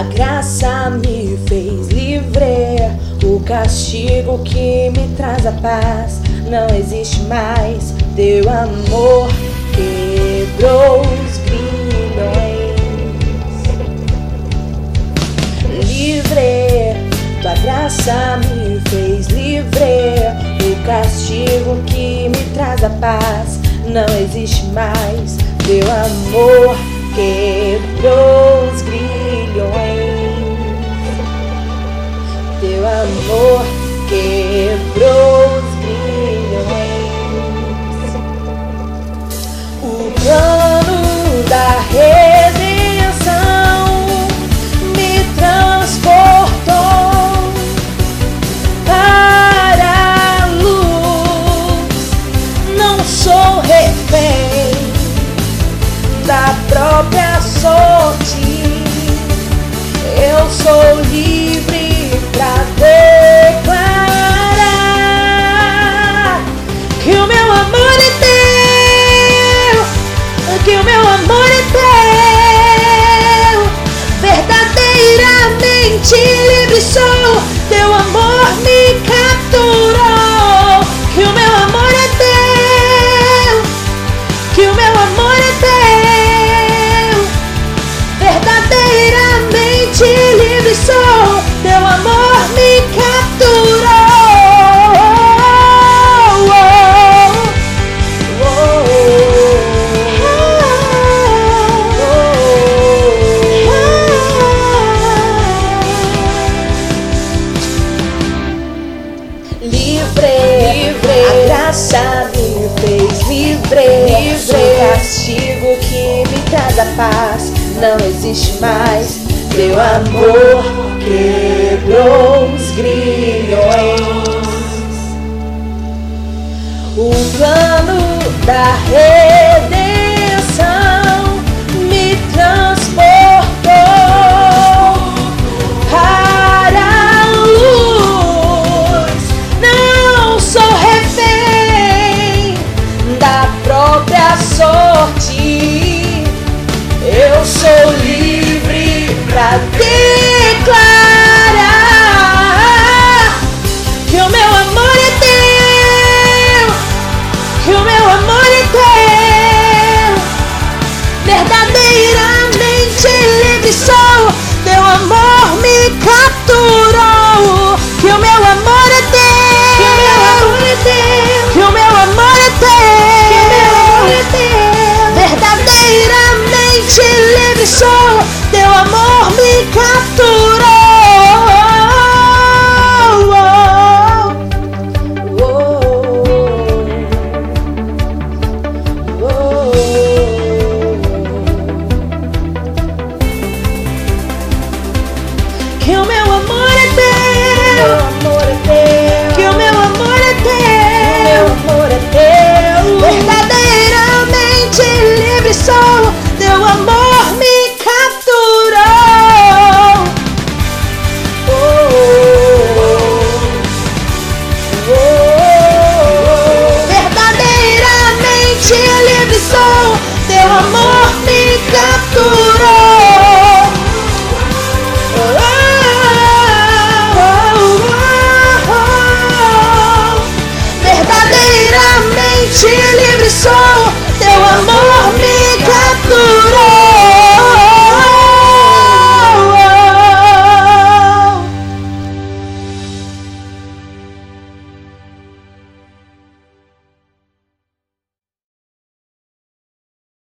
A graça me fez livre, o castigo que me traz a paz não existe mais. Teu amor quebrou os grilhões. Livre, tua graça me fez livre, o castigo que me traz a paz não existe mais. Teu amor quebrou os grilhões. Teu amor quebrou os grilhões. O plano da redenção me transportou para a luz. Não sou refém da própria sorte. Eu sou livre pra declarar que o meu amor é teu, que o meu amor é teu. Verdadeiramente livre sou, teu amor me capturou. Que o meu amor é teu, que o meu amor é teu. Verdadeiramente livre sou, teu amor me capturou. Livre, a graça me fez livre, o castigo que me traz a paz não existe mais. Teu amor quebrou os grilhões. O plano da redenção me transportou para a luz. Não sou refém da própria sorte. Eu sou livre pra declarar que o meu amor é teu, que o meu amor é teu. Verdadeiramente livre sou, teu amor me capturou. Que o meu amor é teu, que o meu amor é teu, que o meu amor é teu, que o meu amor é teu. Verdadeiramente livre sou, teu amor me capturou. Que o meu amor é teu, que o meu amor é teu, meu amor é teu. Verdadeiramente livre sou, teu amor me capturou. Verdadeiramente livre sou, teu amor me capturou.